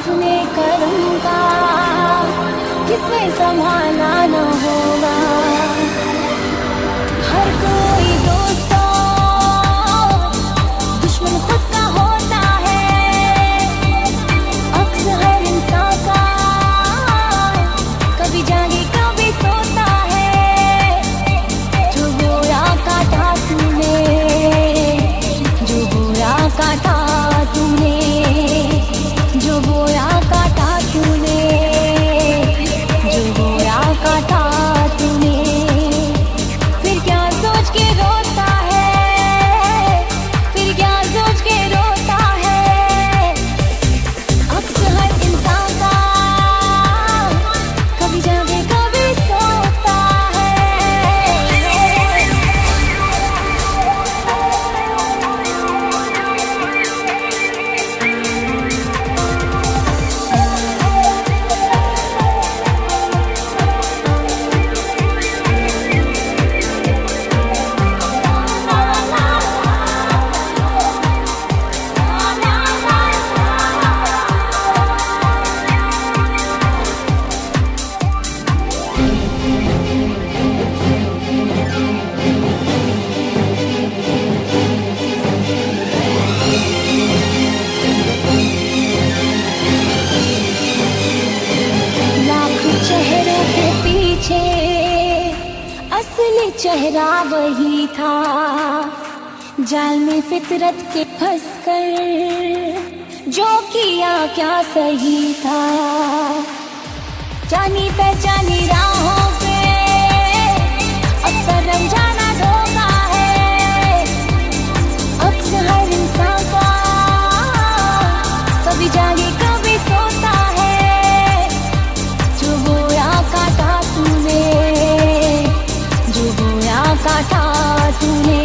अपने कर्म का किसने संभाला न होगा। हर कोई दोस्तों दुश्मन खुद का होता है। अक्स हर इंसान का कभी जागे कभी सोता है। जो बोया काटा तूने, जो बोया काटा तूने, जो बोया काटा तूने, जो बोया काटा तूने, फिर क्या सोच के रोता है, फिर क्या सोच के रोता है। अक्स हर इंसान का कभी जागे कभी सोता है। लाख चेहरों के पीछे असली चेहरा वही था। जाल में फितरत के फंसकर जो किया क्या सही था। जानी पहचानी राहों पे अक्सर रंजाना धोखा है। अक्स हर इंसान का कभी जागे कभी सोता है। जो बोया काटा तूने, जो बोया काटा तूने,